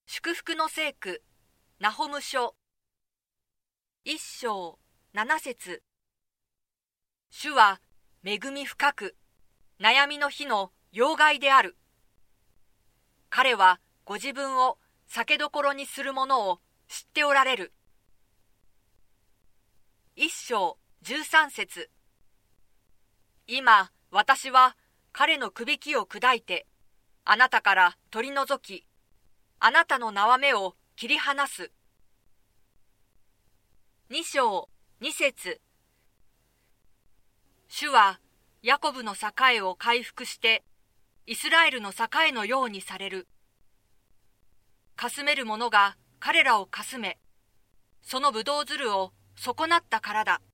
祝福の聖句、ナホム書、一章七節。主は恵み深く、悩みの日の要害である。彼はご自分を酒どころにする者を知っておられる。一章13節。今私は彼のくびきを砕いて、あなたから取り除き、あなたの縄目を切り離す。二章二節。主はヤコブの栄を回復して、イスラエルの栄のようにされる。かすめる者が彼らをかすめ、そのぶどうづるを損なったからだ。